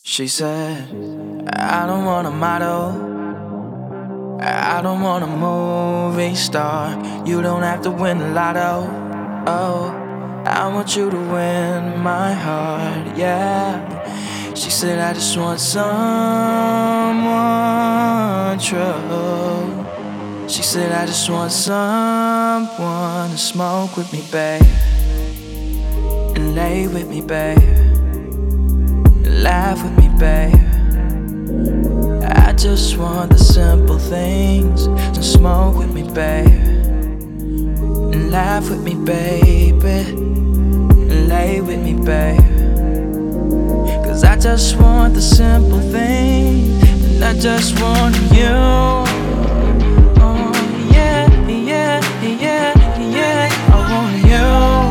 She said, I don't want a model, I don't want a movie star. You don't have to win the lotto. Oh, I want you to win my heart, yeah. She said, I just want someone true. She said, I just want someone to smoke with me, babe, and lay with me, babe, and laugh with me, babe. I just want the simple things. So smoke with me, babe, and laugh with me, baby, and lay with me, babe. Cause I just want the simple things, and I just want you. Oh yeah, yeah, yeah, yeah, I want you.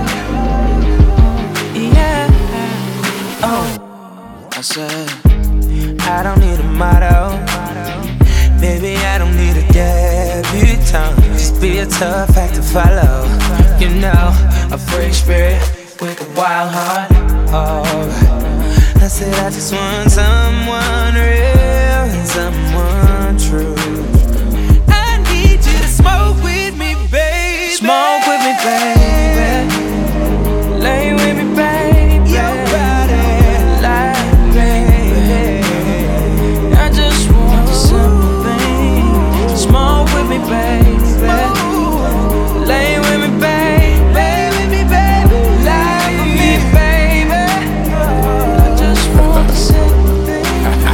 Yeah. Oh, I said, I don't need a motto, baby, I don't need a debutante. Just be a tough act to follow. You know, a free spirit with a wild heart. Oh, I said I just want someone real and someone true. I need you to smoke with me, baby. Smoke with me, baby. Lay with me, baby. Your body like baby. I just want the simple thing. Smoke with me, baby. Lay with me, baby. Lay with me, baby. Lie with me, baby. I just want the simple thing.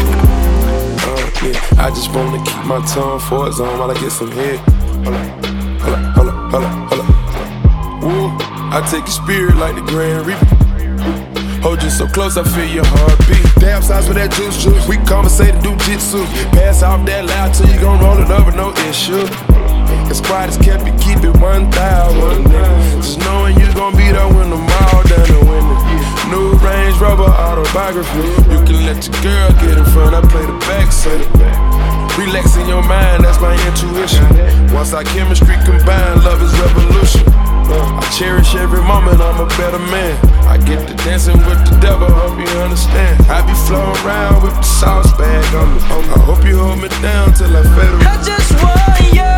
I just wanna keep my tongue for a zone while I get some head. Hold up, hold up, hold up, hold up, hold up. Woo, I take your spirit like the Grand Reaper. Hold you so close, I feel your heartbeat. Damn size with that juice. We conversate and do jitsu. Pass off that loud till you gon' roll it up with no issue. As quiet as kept, you keep it 1,000. Just knowing you gon' be there when I'm all done and winning. New Range Rover autobiography. You can let your girl get in front, I play the backseat. Relaxing your mind, that's my intuition. Once our chemistry combine, love is revolution. I cherish every moment, I'm a better man. I get to dancing with the devil, hope you understand. I be flowing around with the sauce bag on me. I hope you hold me down till I fade away. I just want you.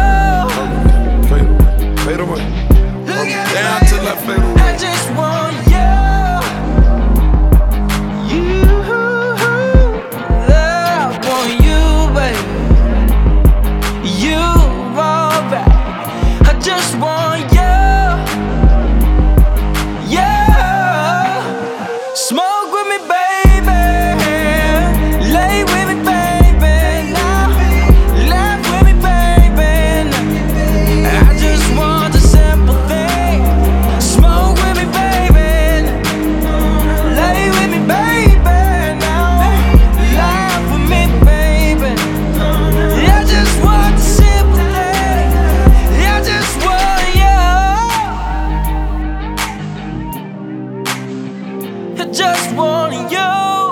Fade away. Hold me down till I fade away. I just want you. You, I want you, baby. You all back. I just want you. Yeah. Smoke with me, baby. Lay with me, baby. Laugh with me, baby. I just want the simple thing. Smoke with me, baby. Lay with me, baby. Laugh with me, baby. I just want the simple thing. I just want you. I just want you.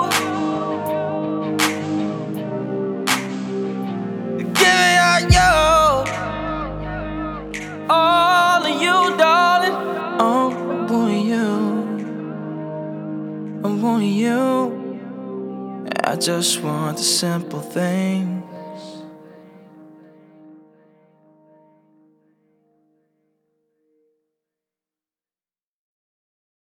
Give me all of you, darling. Oh, I want you. I want you. I just want the simple thing.